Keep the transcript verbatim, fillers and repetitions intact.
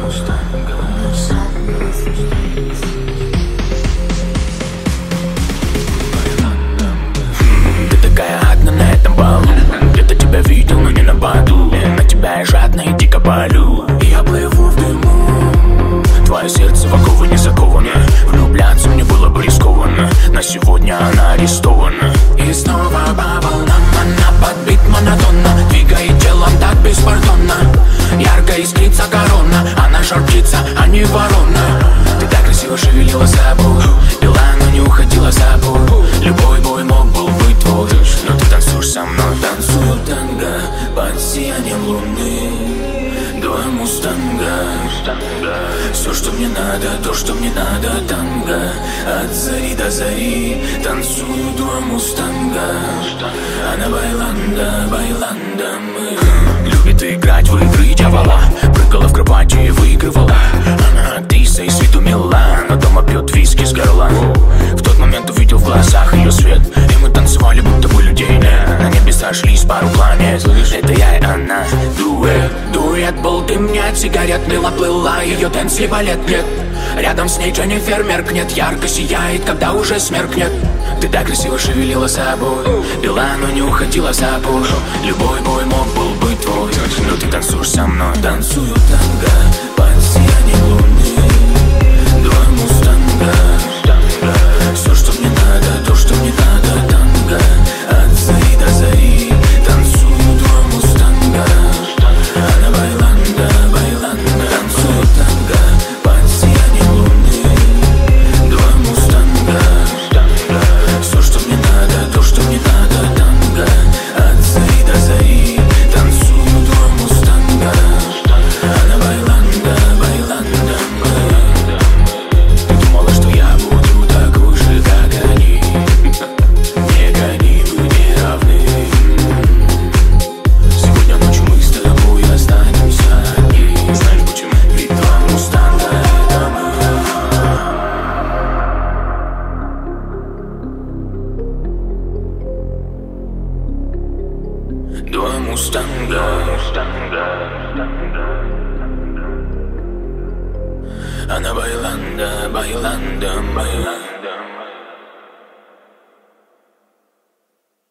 Ты такая одна на этом балу. Где-то тебя видел, но не на баду. На тебя я жадно и дико болю. Я плыву в дыму. Твое сердце в оковы не заковано. Влюбляться мне было бы рискованно. На сегодня она арестована. И снова по волнам она подбит монотонно. Двигает телом так беспардонно. Ярко искрится корона. Она жар птица, а не ворона. Ты так красиво шевелила собой. Пила, но не уходила за бой. Любой бой мог был быть твой. Но ты танцуешь со мной. Танцую танго под сиянием луны. Два мустанга. Все, что мне надо, то, что мне надо. Танго от зари до зари. Танцую два мустанга. Она байланда, байланда мы. Любит играть в игры дьявола. Прыгала в кровати и выигрывала. Она актриса и с виду мила, но дома пьет виски с горла. В тот момент увидел в глазах ее свет. И мы танцевали, будто бы людей нет. На небе сошлись пару планет. Это я и она, дуэт. Дуэт был дым, нет, сигарет мила плыла. Ее танц либо лет нет. Рядом с ней Дженнифер меркнет. Ярко сияет, когда уже смеркнет. Ты так красиво шевелила собой. Пила, но не уходила за бой. Любой бой мог был быть твой. Но ты танцуешь со мной. Танцую танго под сиянием луны. Два мустанга. Все, что мне надо, то, что мне надо. Танго от зари до зари. Танцую два мустанга. Она байланда, байланда. Танцую танго под сиянием луны. Два мустанга. Все, что мне надо, то, что мне надо. Танго от зари до зари. Танцую два мустанга. Она байланда, байланда. Ты думала, что я буду такой же, как они. Не гони, мы не равны. Сегодня ночью мы с тобой останемся одни. Знаешь почему? Ведь два мустанга — это мы. Два мустанга. Она байланда, байланда, байланда.